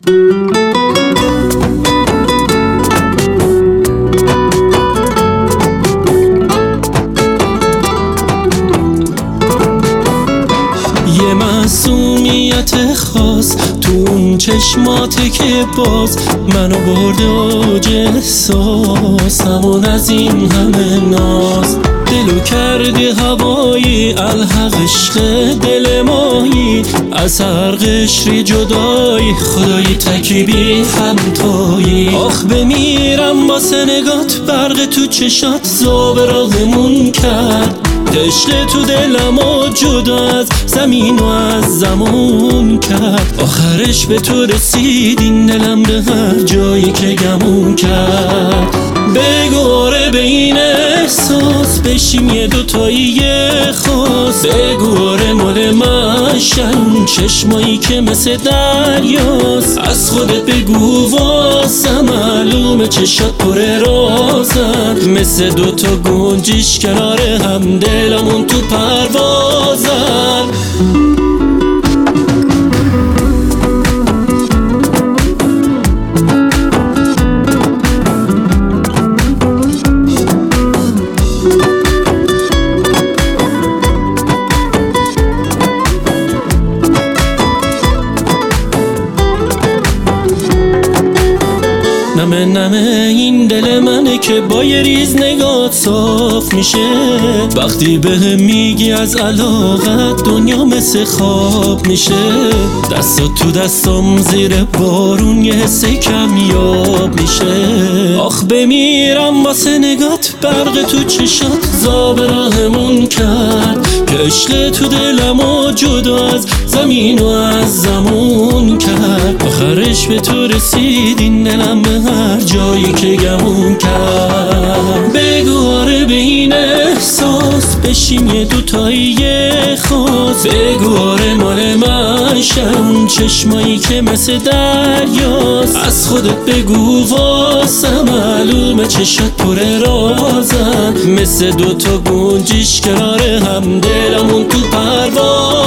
یه معصومیت خاص تو اون چشماته که باز منو برده اوج احساس، همون از این همه ناز دلو کردی هوایی، الحق عشق دل مایی، از هر قشری جدایی، خدایی تکیبی همتایی. آخ بمیرم واسه نگات، برق تو چشات زاب راهمون کرد، عشق تو دلم و جدا از زمین و از زمان کرد. آخرش به تو رسید این دلم به هر جایی که گمون کرد. بگو آره به این احساس، بشیم یه دوتایی خاص. بگو آره مال من شن، چشمایی که مثل دریاست. از خودت بگو واسه معلومه چشات پر رازن، مثل دوتا گنجیش کنار هم دلمون تو پروازن. نمه نمه این دل منه که با یه ریز نگات صاف میشه، وقتی بهم میگی از علاقت دنیا مثل خواب میشه. دستات تو دستام زیر بارون یه حس کمیاب میشه. آخ بمیرم واسه نگات، برق تو چشات زاب راهمون کرد، که عشق تو دلم و جدا از زمین و از زمون کرد. آخرش به تو رسید این دلم به هر جایی که گمون کرد. بگو آره به این احساس، بشیم یه دوتایی خاص. بگو آره مال من شن، چشمایی که مثل دریاست. از خودت بگو واسه معلومه چشات پر رازن، مثل دوتا گنجیش کنار هم دلمون تو پرواز.